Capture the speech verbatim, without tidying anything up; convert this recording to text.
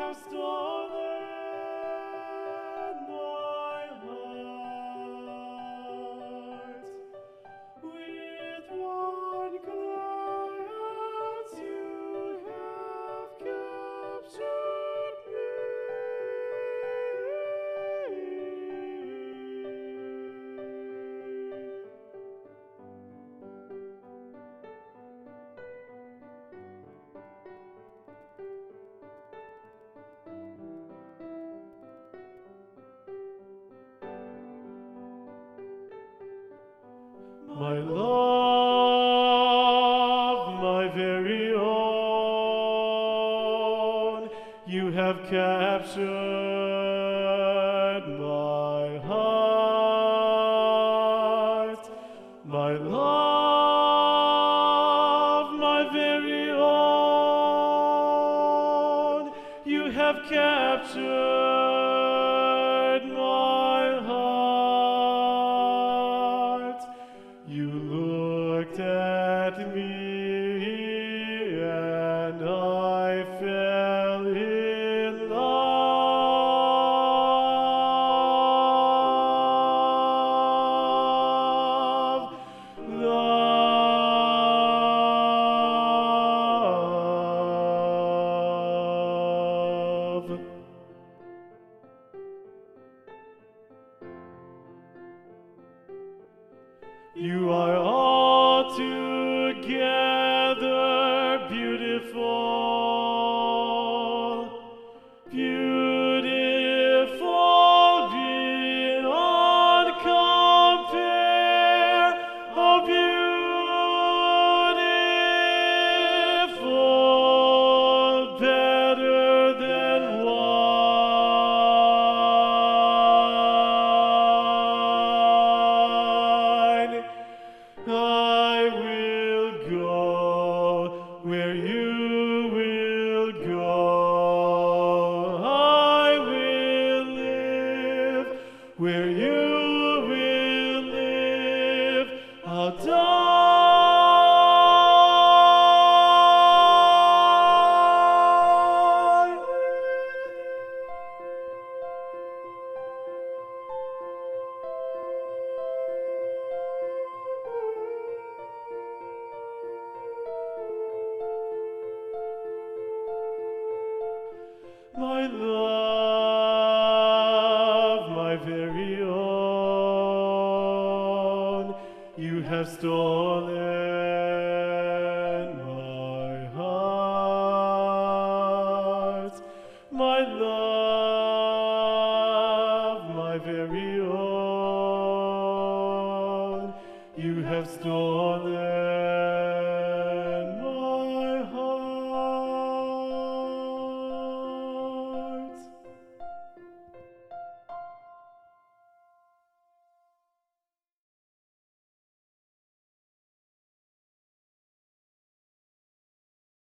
have stolen my heart. With one glance you have captured me. My love, my very own, you have captured my heart. My love, my very own, you have captured my heart. You looked at me and I fell in love. Love. You are altogether beautiful, beautiful beyond compare, oh beautiful, better than wine. I will go where you will go. I will live where you will live. I'll die with my love, my very own, you have stolen my heart. My love, my very own, you have stolen